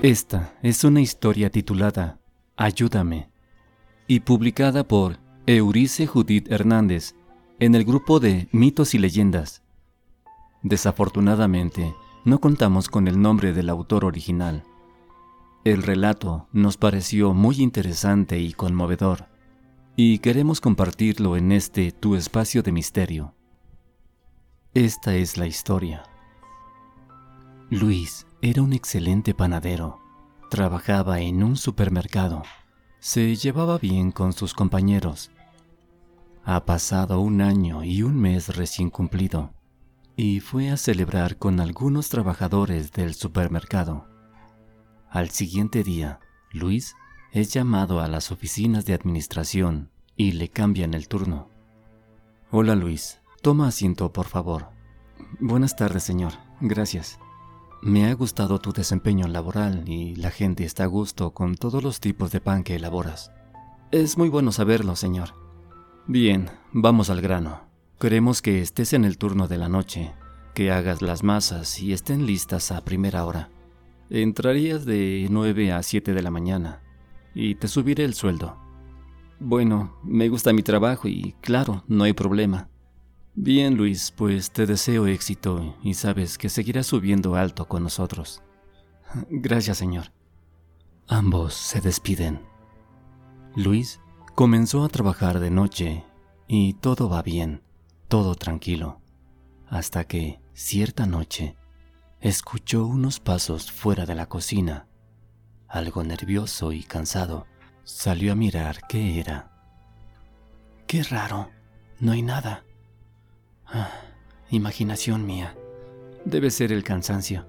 Esta es una historia titulada Ayúdame y publicada por Eurice Judith Hernández en el grupo de Mitos y Leyendas. Desafortunadamente, no contamos con el nombre del autor original. El relato nos pareció muy interesante y conmovedor, y queremos compartirlo en este tu espacio de misterio. Esta es la historia. Luis era un excelente panadero. Trabajaba en un supermercado. Se llevaba bien con sus compañeros. Ha pasado 1 año y 1 mes recién cumplido, y fue a celebrar con algunos trabajadores del supermercado. Al siguiente día, Luis es llamado a las oficinas de administración y le cambian el turno. Hola Luis, toma asiento por favor. Buenas tardes señor, gracias. Me ha gustado tu desempeño laboral y la gente está a gusto con todos los tipos de pan que elaboras. Es muy bueno saberlo, señor. Bien, vamos al grano. Queremos que estés en el turno de la noche, que hagas las masas y estén listas a primera hora. Entrarías de 9 a 7 de la mañana y te subiré el sueldo. Bueno, me gusta mi trabajo y claro, no hay problema. Bien, Luis, pues te deseo éxito y sabes que seguirás subiendo alto con nosotros. Gracias, señor. Ambos se despiden. Luis comenzó a trabajar de noche y todo va bien, todo tranquilo, hasta que, cierta noche, escuchó unos pasos fuera de la cocina. Algo nervioso y cansado, salió a mirar qué era. ¡Qué raro! No hay nada. Imaginación mía. Debe ser el cansancio.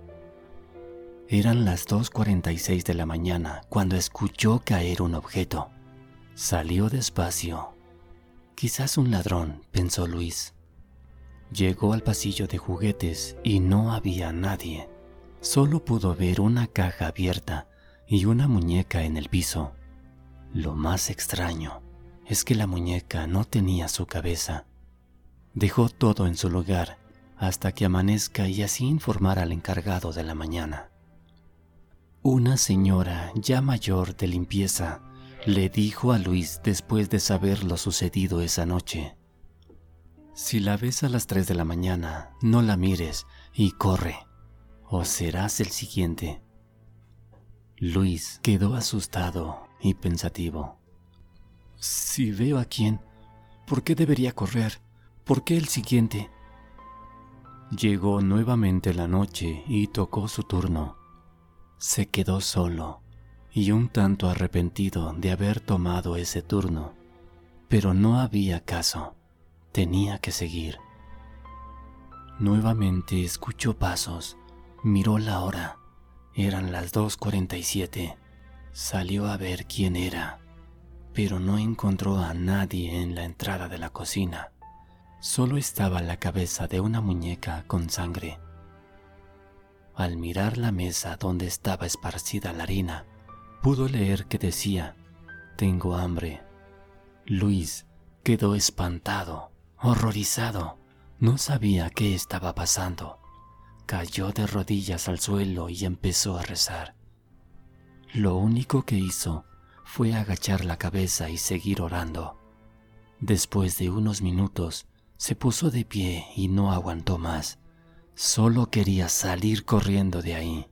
Eran las 2:46 de la mañana cuando escuchó caer un objeto. Salió despacio. Quizás un ladrón, pensó Luis. Llegó al pasillo de juguetes y no había nadie. Solo pudo ver una caja abierta y una muñeca en el piso. Lo más extraño es que la muñeca no tenía su cabeza. Dejó todo en su lugar hasta que amanezca y así informar al encargado de la mañana. Una señora ya mayor de limpieza le dijo a Luis después de saber lo sucedido esa noche: si la ves a las 3 de la mañana, no la mires y corre, o serás el siguiente. Luis quedó asustado y pensativo. Si veo a quién, ¿por qué debería correr? ¿Por qué el siguiente? Llegó nuevamente la noche y tocó su turno. Se quedó solo y un tanto arrepentido de haber tomado ese turno, pero no había caso, tenía que seguir. Nuevamente escuchó pasos, miró la hora, eran las 2:47. Salió a ver quién era, pero no encontró a nadie en la entrada de la cocina. Solo estaba la cabeza de una muñeca con sangre. Al mirar la mesa donde estaba esparcida la harina, pudo leer que decía: tengo hambre. Luis quedó espantado, horrorizado. No sabía qué estaba pasando. Cayó de rodillas al suelo y empezó a rezar. Lo único que hizo fue agachar la cabeza y seguir orando. Después de unos minutos, se puso de pie y no aguantó más. Solo quería salir corriendo de ahí.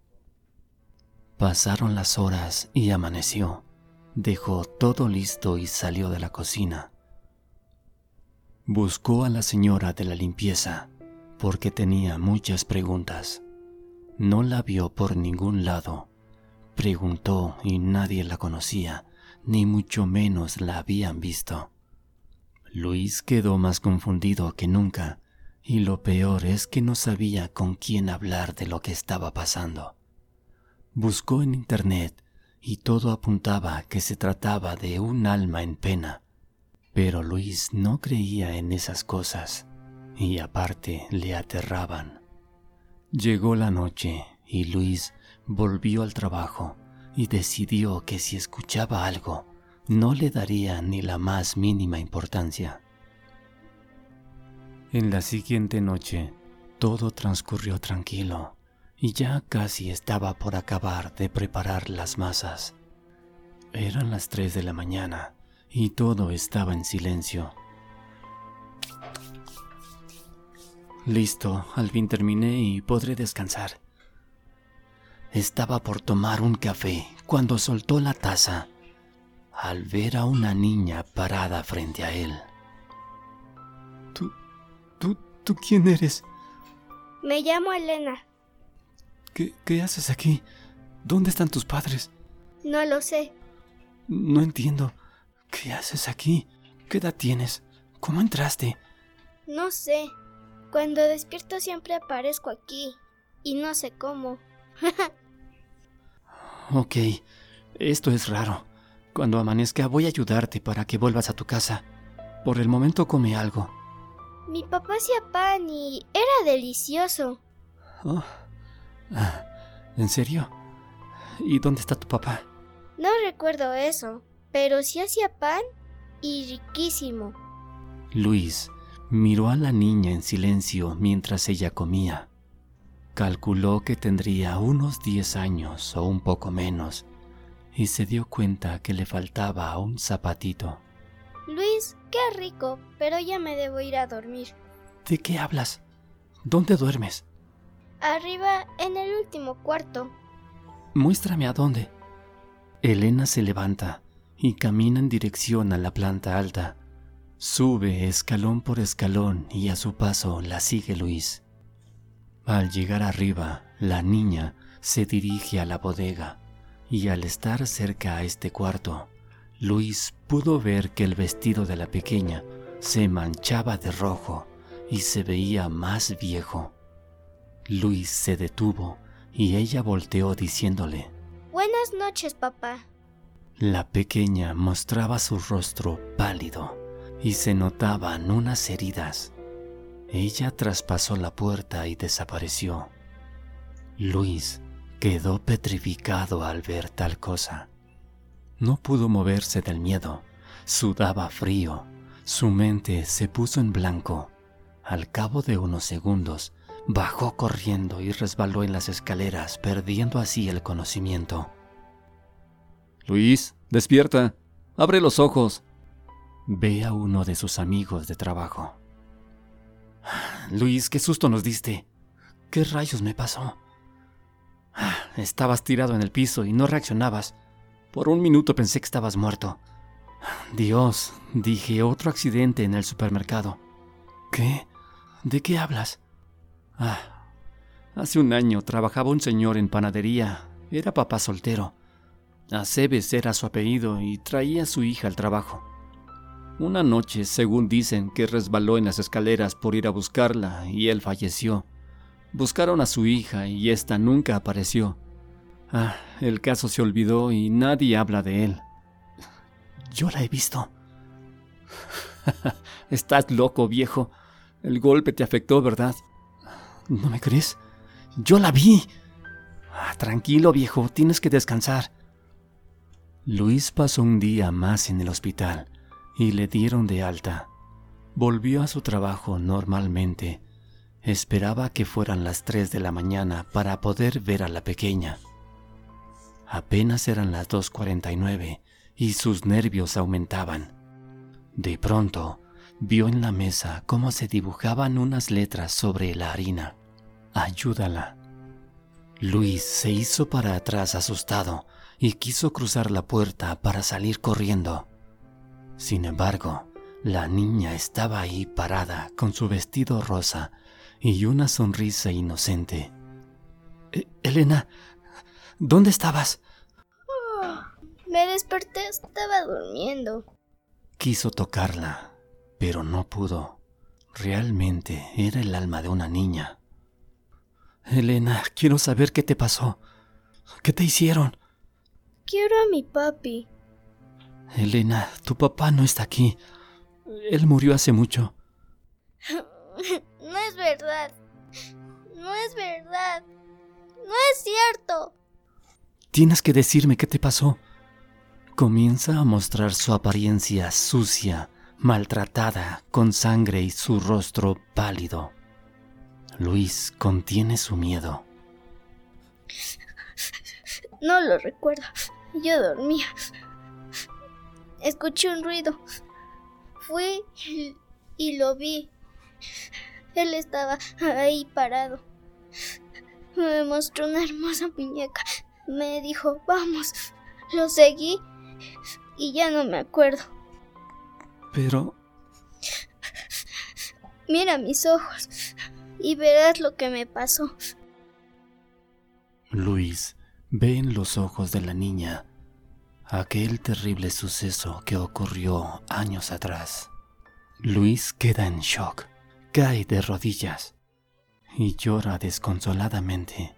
Pasaron las horas y amaneció. Dejó todo listo y salió de la cocina. Buscó a la señora de la limpieza porque tenía muchas preguntas. No la vio por ningún lado. Preguntó y nadie la conocía, ni mucho menos la habían visto. Luis quedó más confundido que nunca, y lo peor es que no sabía con quién hablar de lo que estaba pasando. Buscó en internet y todo apuntaba a que se trataba de un alma en pena, pero Luis no creía en esas cosas, y aparte le aterraban. Llegó la noche y Luis volvió al trabajo y decidió que si escuchaba algo, no le daría ni la más mínima importancia. En la siguiente noche, todo transcurrió tranquilo y ya casi estaba por acabar de preparar las masas. Eran las 3 de la mañana y todo estaba en silencio. Listo, al fin terminé y podré descansar. Estaba por tomar un café cuando soltó la taza al ver a una niña parada frente a él. ¿Tú quién eres? Me llamo Elena. ¿Qué haces aquí? ¿Dónde están tus padres? No lo sé. No entiendo. ¿Qué haces aquí? ¿Qué edad tienes? ¿Cómo entraste? No sé. Cuando despierto siempre aparezco aquí. Y no sé cómo. Ok, esto es raro. Cuando amanezca voy a ayudarte para que vuelvas a tu casa. Por el momento come algo. Mi papá hacía pan y era delicioso. Oh. ¿En serio? ¿Y dónde está tu papá? No recuerdo eso, pero sí hacía pan y riquísimo. Luis miró a la niña en silencio mientras ella comía. Calculó que tendría unos 10 años o un poco menos y se dio cuenta que le faltaba un zapatito. Luis, qué rico, pero ya me debo ir a dormir. ¿De qué hablas? ¿Dónde duermes? Arriba, en el último cuarto. Muéstrame a dónde. Elena se levanta y camina en dirección a la planta alta. Sube escalón por escalón y a su paso la sigue Luis. Al llegar arriba, la niña se dirige a la bodega y al estar cerca a este cuarto, Luis pudo ver que el vestido de la pequeña se manchaba de rojo y se veía más viejo. Luis se detuvo y ella volteó diciéndole: Buenas noches, papá. La pequeña mostraba su rostro pálido y se notaban unas heridas. Ella traspasó la puerta y desapareció. Luis quedó petrificado al ver tal cosa. No pudo moverse del miedo, sudaba frío, su mente se puso en blanco. Al cabo de unos segundos, bajó corriendo y resbaló en las escaleras, perdiendo así el conocimiento. Luis, despierta, abre los ojos. Ve a uno de sus amigos de trabajo. Luis, qué susto nos diste. ¿Qué rayos me pasó? Estabas tirado en el piso y no reaccionabas. Por un minuto pensé que estabas muerto. Dios, dije, otro accidente en el supermercado. ¿Qué? ¿De qué hablas? Hace un año trabajaba un señor en panadería. Era papá soltero. Aceves era su apellido y traía a su hija al trabajo. Una noche, según dicen, que resbaló en las escaleras por ir a buscarla y él falleció. Buscaron a su hija y ésta nunca apareció. El caso se olvidó y nadie habla de él. Yo la he visto. Estás loco, viejo. El golpe te afectó, ¿verdad? ¿No me crees? Yo la vi. Tranquilo, viejo, tienes que descansar. Luis pasó un día más en el hospital y le dieron de alta. Volvió a su trabajo normalmente. Esperaba que fueran las 3 de la mañana para poder ver a la pequeña. Apenas eran las 2:49 y sus nervios aumentaban. De pronto, vio en la mesa cómo se dibujaban unas letras sobre la harina. Ayúdala. Luis se hizo para atrás asustado y quiso cruzar la puerta para salir corriendo. Sin embargo, la niña estaba ahí parada con su vestido rosa y una sonrisa inocente. Elena, ¿dónde estabas? Me desperté, estaba durmiendo. Quiso tocarla, pero no pudo. Realmente era el alma de una niña. Elena, quiero saber qué te pasó. ¿Qué te hicieron? Quiero a mi papi. Elena, tu papá no está aquí. Él murió hace mucho. No es verdad. No es verdad. No es cierto. Tienes que decirme qué te pasó. Comienza a mostrar su apariencia sucia, maltratada, con sangre y su rostro pálido. Luis contiene su miedo. No lo recuerdo. Yo dormía. Escuché un ruido. Fui y lo vi. Él estaba ahí parado. Me mostró una hermosa muñeca. Me dijo, vamos. Lo seguí y ya no me acuerdo. Pero... Mira mis ojos y verás lo que me pasó. Luis ve en los ojos de la niña aquel terrible suceso que ocurrió años atrás. Luis queda en shock, cae de rodillas y llora desconsoladamente.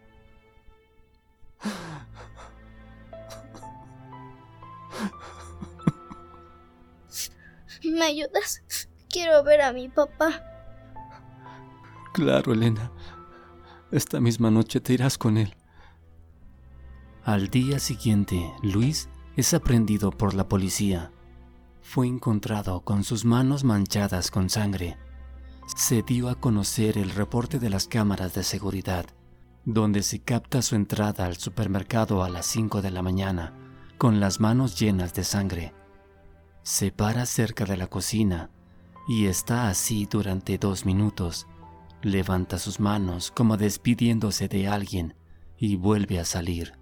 ¿Me ayudas? Quiero ver a mi papá. Claro, Elena. Esta misma noche te irás con él. Al día siguiente, Luis es aprehendido por la policía. Fue encontrado con sus manos manchadas con sangre. Se dio a conocer el reporte de las cámaras de seguridad, donde se capta su entrada al supermercado a las 5 de la mañana, con las manos llenas de sangre. Se para cerca de la cocina y está así durante 2 minutos. Levanta sus manos como despidiéndose de alguien y vuelve a salir.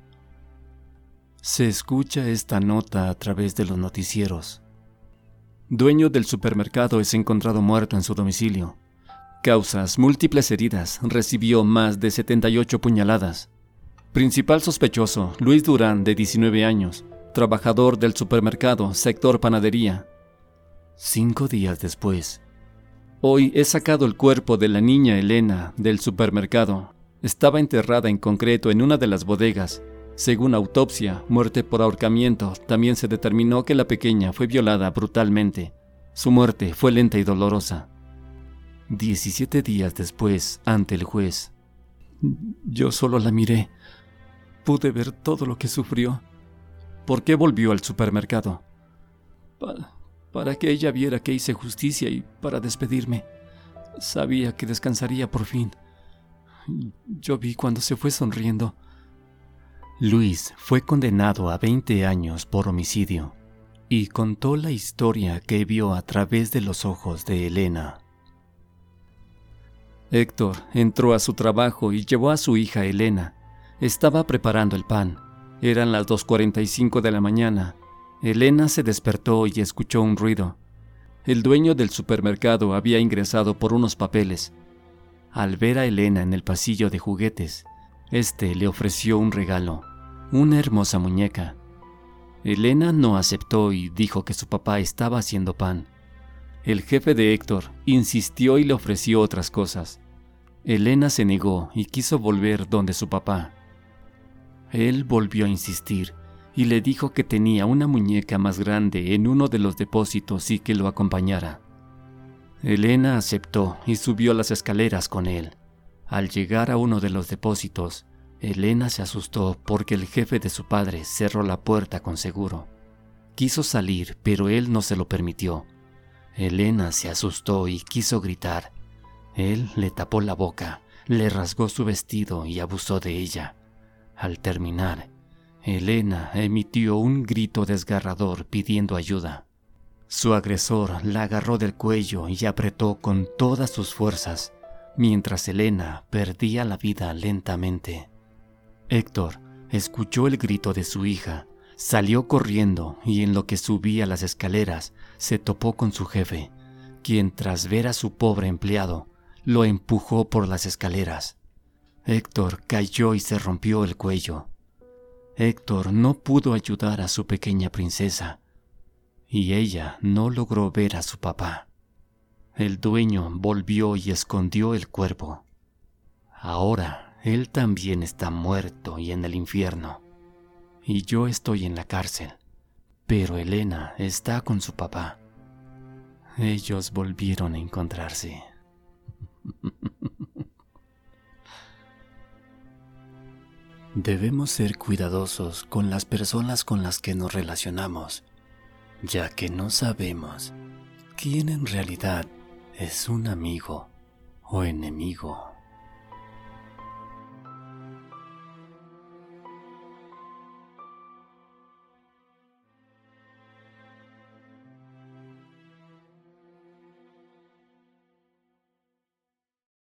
Se escucha esta nota a través de los noticieros. Dueño del supermercado es encontrado muerto en su domicilio. Causas: múltiples heridas, recibió más de 78 puñaladas. Principal sospechoso: Luis Durán, de 19 años, trabajador del supermercado, sector panadería. 5 días después. Hoy he sacado el cuerpo de la niña Elena del supermercado. Estaba enterrada en concreto en una de las bodegas. Según autopsia, muerte por ahorcamiento. También se determinó que la pequeña fue violada brutalmente. Su muerte fue lenta y dolorosa. 17 días después, ante el juez. Yo solo la miré. Pude ver todo lo que sufrió. ¿Por qué volvió al supermercado? Para que ella viera que hice justicia y para despedirme. Sabía que descansaría por fin. Yo vi cuando se fue sonriendo. Luis fue condenado a 20 años por homicidio y contó la historia que vio a través de los ojos de Elena. Héctor entró a su trabajo y llevó a su hija Elena. Estaba preparando el pan. Eran las 2:45 de la mañana. Elena se despertó y escuchó un ruido. El dueño del supermercado había ingresado por unos papeles. Al ver a Elena en el pasillo de juguetes, le ofreció un regalo, una hermosa muñeca. Elena no aceptó y dijo que su papá estaba haciendo pan. El jefe de Héctor insistió y le ofreció otras cosas. Elena se negó y quiso volver donde su papá. Él volvió a insistir y le dijo que tenía una muñeca más grande en uno de los depósitos y que lo acompañara. Elena aceptó y subió las escaleras con él. Al llegar a uno de los depósitos, Elena se asustó porque el jefe de su padre cerró la puerta con seguro. Quiso salir, pero él no se lo permitió. Elena se asustó y quiso gritar. Él le tapó la boca, le rasgó su vestido y abusó de ella. Al terminar, Elena emitió un grito desgarrador pidiendo ayuda. Su agresor la agarró del cuello y apretó con todas sus fuerzas, mientras Elena perdía la vida lentamente. Héctor escuchó el grito de su hija, salió corriendo y en lo que subía las escaleras se topó con su jefe, quien tras ver a su pobre empleado, lo empujó por las escaleras. Héctor cayó y se rompió el cuello. Héctor no pudo ayudar a su pequeña princesa, y ella no logró ver a su papá. El dueño volvió y escondió el cuerpo. Ahora él también está muerto y en el infierno, y yo estoy en la cárcel, pero Elena está con su papá. Ellos volvieron a encontrarse. Debemos ser cuidadosos con las personas con las que nos relacionamos, ya que no sabemos quién en realidad es un amigo o enemigo.